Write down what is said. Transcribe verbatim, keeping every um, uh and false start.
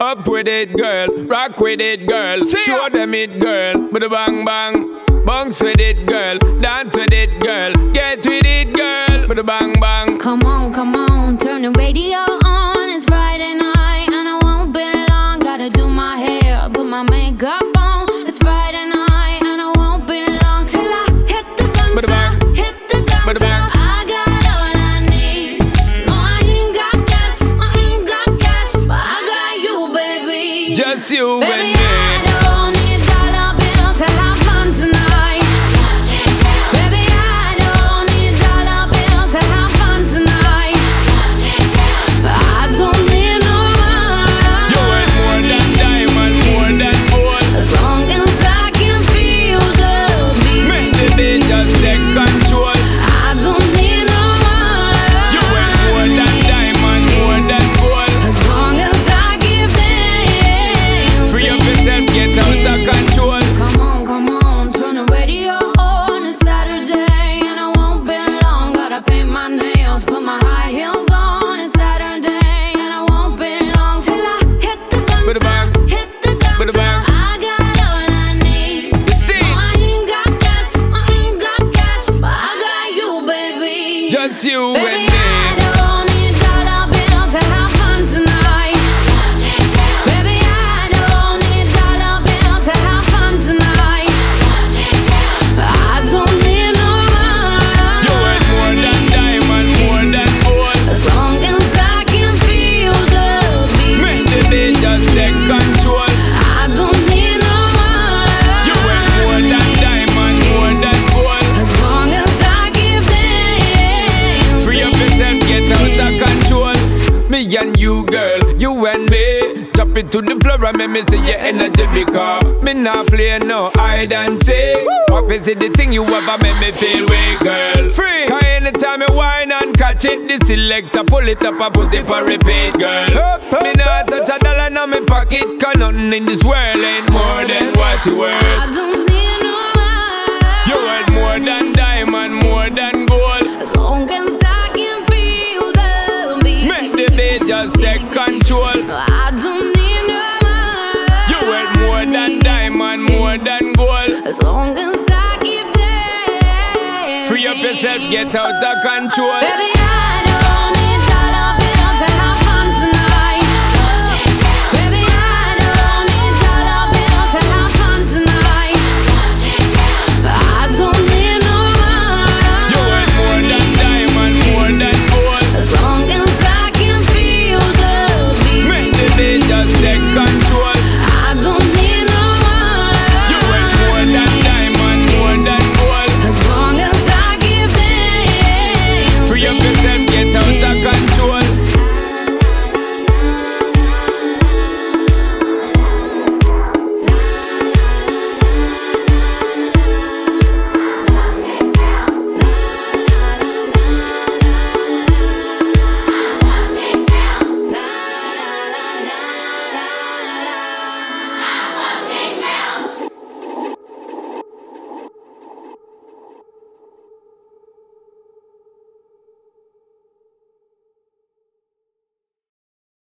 Up with it, girl. Rock with it, girl. Show them it, girl. With a bang bang. Bounce with it, girl. Dance with it, girl. Get with it, girl. With a bang bang. Come on, come on. Turn the radio on. It's Friday night and I won't be long. Gotta do my hair, put my makeup on. It's Friday night and I won't be long till I hit the dance floor. Hit the dance floor. I got all I need. No, I ain't got cash. I ain't got cash, but I got you, baby. Just you baby, and me. I don't need dollar bills to have fun tonight. Baby, I don't need dollar bills to have fun tonight. But I don't need no money. You worth more than diamond, more than gold. As long as I can feel the beat. Make the beat just take control. I don't need no money. You worth more than diamond, more than gold. As long as I give dance. Free up yourself, get out of control. Come on, come on, turn the radio on. It's Saturday and I won't be long. Gotta paint my nails, put my high heels on. It's Saturday and I won't be long till I hit the dance With a bang. floor. Hit the dance With a floor. bang. I got all I need. You see? No, I ain't got cash, I ain't got cash, but I got you, baby. Just you and Baby, me. I don't need dollar bills to have fun tonight. Baby, I don't need dollar bills to have fun tonight. I don't need no money. You worth more than diamond, more than gold. As long as I can feel the Make beat. the beat just take control. I don't need no money. You worth more than diamond, more than gold. As long as I give dance. Free up yourself, get out of control. Me and you, girl, you and me. Drop it to the floor and make me see your energy because me not play no hide and seek. What is it the thing you ever make me feel weak, girl? Free. Cause anytime you whine and catch it, the selector pull it up and put it on repeat, girl. Me not touch a dollar in my pocket, cause nothing in this world ain't more than what you worth. I don't need no money. You worth more than diamond, more than gold. As long as I can feel the beat. Make the beat just take control. I don't need no money. You worth more than diamond, more than gold. As long as I keep dancing. Free up yourself, get out of control. Baby, I don't